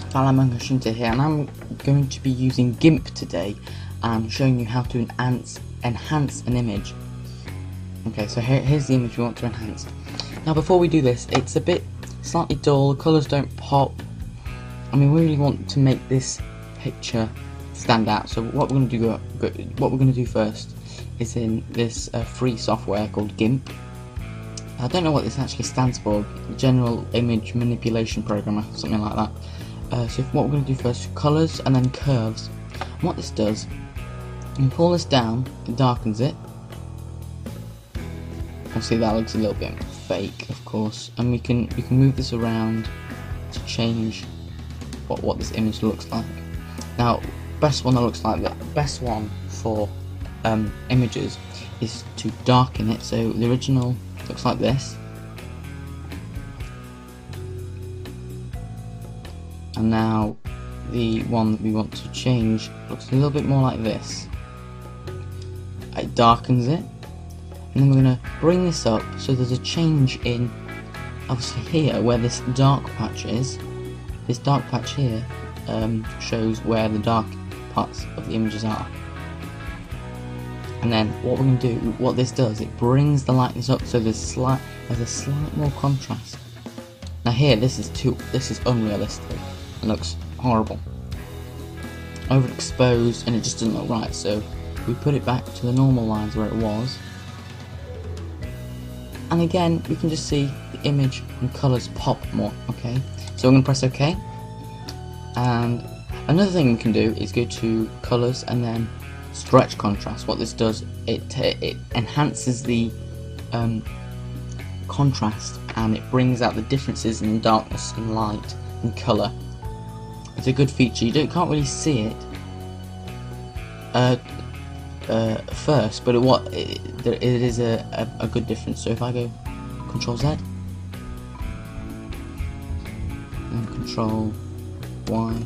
Falamanga Shinta here, and I'm going to be using GIMP today and showing you how to enhance an image. Okay, so here's the image we want to enhance. Now before we do this, it's a bit slightly dull, the colours don't pop. I mean, we really want to make this picture stand out, so what we're going to do first is in this free software called GIMP. I don't know what this actually stands for, General Image Manipulation Programmer, something like that. So what we're going to do first, colours and then curves. And what this does, you pull this down, it darkens it. Obviously that looks a little bit fake, of course, and we can move this around to change what this image looks like. Now, best one that looks like that, best one for images is to darken it. So the original looks like this, and now the one that we want to change looks a little bit more like this. It darkens it, and then we're going to bring this up so there's a change in, obviously here where this dark patch is. This dark patch here shows where the dark parts of the images are. And then what we're going to do, what this does, it brings the lightness up so there's a slight more contrast. Now here, this is unrealistic and looks horrible, overexposed, and it just doesn't look right. So we put it back to the normal lines where it was, and again we can just see the image and colours pop more. Okay, so I'm going to press OK, and another thing we can do is go to colours and then stretch contrast. What this does, it enhances the contrast, and it brings out the differences in darkness and light and colour. It's a good feature. You can't really see it first, but it is a good difference. So if I go Control Z and Control Y,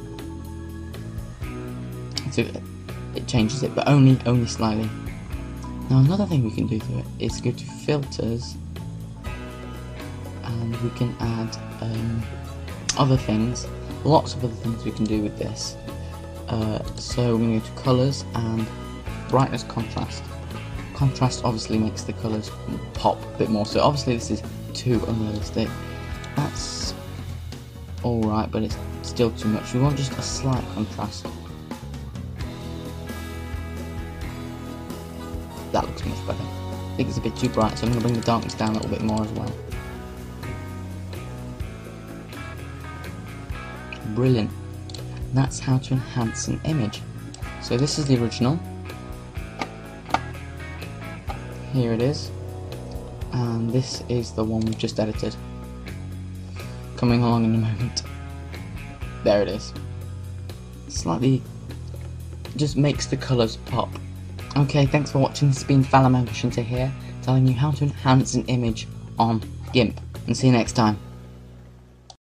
so it changes it, but only slightly. Now another thing we can do to it is go to filters, and we can add other things, lots of other things we can do with this. So we're going to go to colours and brightness contrast. Contrast obviously makes the colours pop a bit more, so obviously this is too unrealistic. That's alright, but it's still too much. We want just a slight contrast. That looks much better. I think it's a bit too bright, so I'm going to bring the darkness down a little bit more as well. Brilliant. That's how to enhance an image. So this is the original. Here it is. And this is the one we've just edited. Coming along in a moment. There it is. Slightly just makes the colours pop. Okay, thanks for watching. This has been Falamanga Shinta here, telling you how to enhance an image on GIMP, and see you next time.